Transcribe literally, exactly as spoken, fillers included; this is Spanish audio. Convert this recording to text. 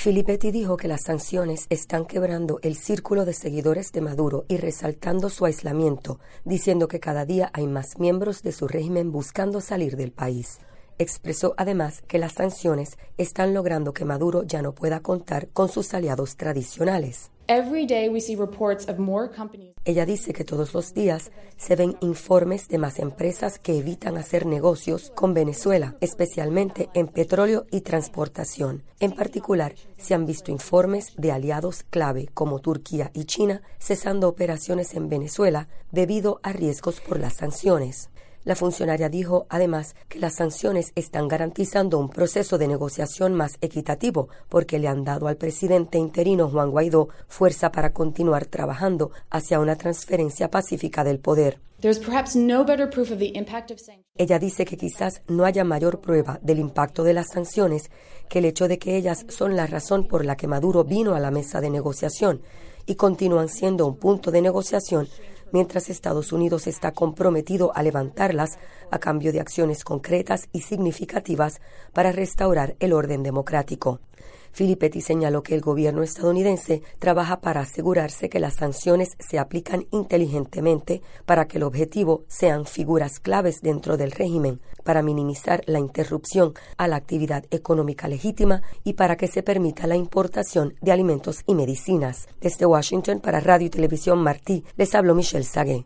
Filippetti dijo que las sanciones están quebrando el círculo de seguidores de Maduro y resaltando su aislamiento, diciendo que cada día hay más miembros de su régimen buscando salir del país. Expresó además que las sanciones están logrando que Maduro ya no pueda contar con sus aliados tradicionales. Every day we see reports of more companies. Ella dice que todos los días se ven informes de más empresas que evitan hacer negocios con Venezuela, especialmente en petróleo y transportación. En particular, se han visto informes de aliados clave como Turquía y China cesando operaciones en Venezuela debido a riesgos por las sanciones. La funcionaria dijo, además, que las sanciones están garantizando un proceso de negociación más equitativo porque le han dado al presidente interino Juan Guaidó fuerza para continuar trabajando hacia una transferencia pacífica del poder. There's perhaps no better proof of the impact of sanctions. Ella dice que quizás no haya mayor prueba del impacto de las sanciones que el hecho de que ellas son la razón por la que Maduro vino a la mesa de negociación y continúan siendo un punto de negociación mientras Estados Unidos está comprometido a levantarlas a cambio de acciones concretas y significativas para restaurar el orden democrático. Filippetti señaló que el gobierno estadounidense trabaja para asegurarse que las sanciones se aplican inteligentemente para que el objetivo sean figuras claves dentro del régimen, para minimizar la interrupción a la actividad económica legítima y para que se permita la importación de alimentos y medicinas. Desde Washington para Radio y Televisión Martí, les habló Michelle Sagué.